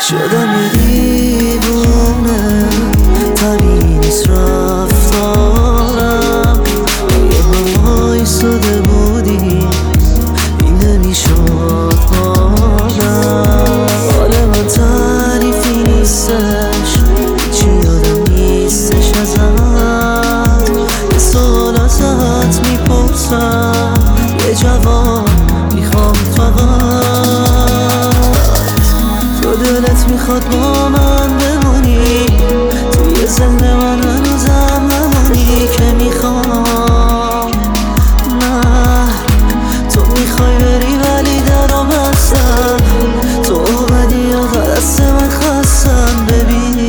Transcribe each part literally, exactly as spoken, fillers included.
شدم یه دیوونه، طبیعی نیست رفتارم. اگه با وایساده بودی این نمیشد حالم. حال من تعریفی نیستش، چی یادم نیستش ازت. یه سوال ازت میپرسم، یه جواب میخوام فقط. تو دلت میخواد با من بمونی، توی ذهن من هنوزم همونی که میخوام. نه تو میخوای بری ولی درو بستم. تو اومدی یا دست من خستم. ببین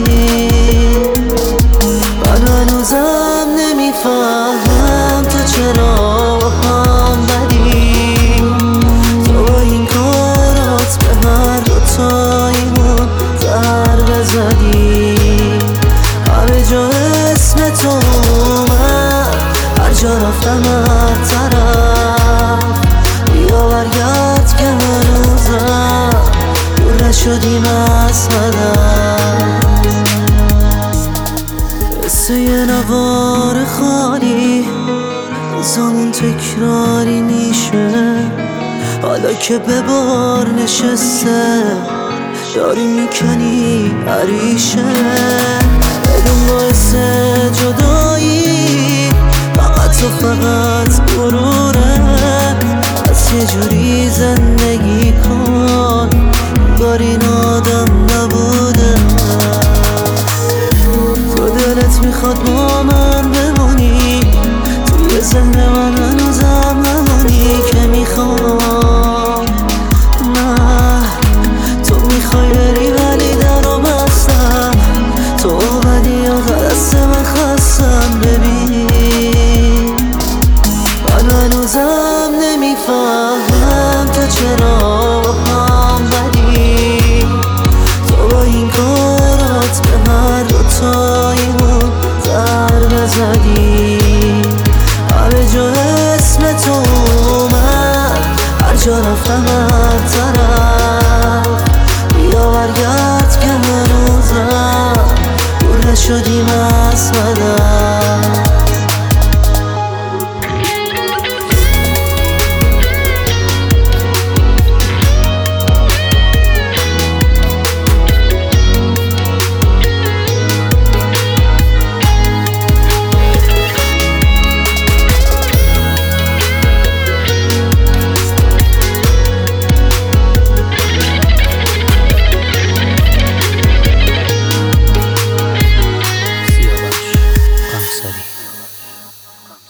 من هنوزم نمیفهمم تو چرا هم بدی. تو با این کارات به هر دوتاییمون ضربه زدی. همه جا اسم تو اومد، هر جا رفتم هر طرف. بیا برگرد که هنوزم دور نشدیم از هدف. قصه یه نوار خالی روزامون تکراری میشه. حالا که به بار نشسته داری میکنی عریشه. بدون باعث جدایی فقط تو فقط غروره. از یه جوری زندگی کن انگار این آدم نبوده. تو دلت میخواد با من بمونی، توی ذهن من هنوزم همونی که میخوام. نه تو میخوای بری ولی درو بستم. تو اومدی یا دست من خستم. ببین من هنوزم نمیفهمم تو چرا هم بدی. تو با این کارات به هر دوتاییمون ضربه زدی. همه جا اسم تو اومد، هر جا رفتم هر طرف. بیا برگرد که هنوزم دور نشدیم از هدف.